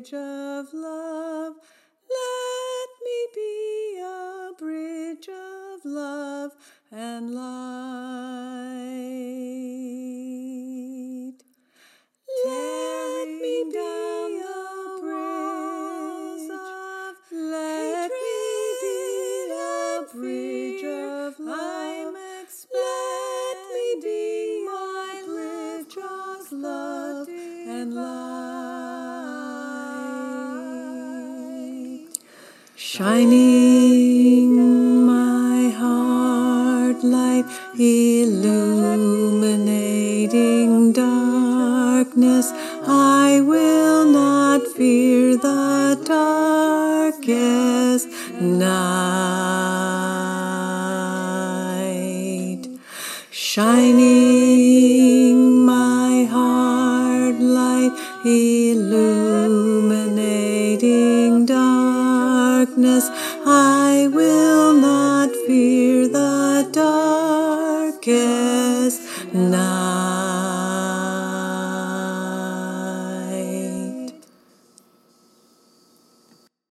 bridge of love. Let me be a bridge of love and light. Let me be a bridge of, let me be a bridge of love. Let me be my bridge of love and light. Shining my heart light, illuminating darkness, I will not fear the darkest night. Shining my heart light, illuminating darkness, I will not fear the darkest night.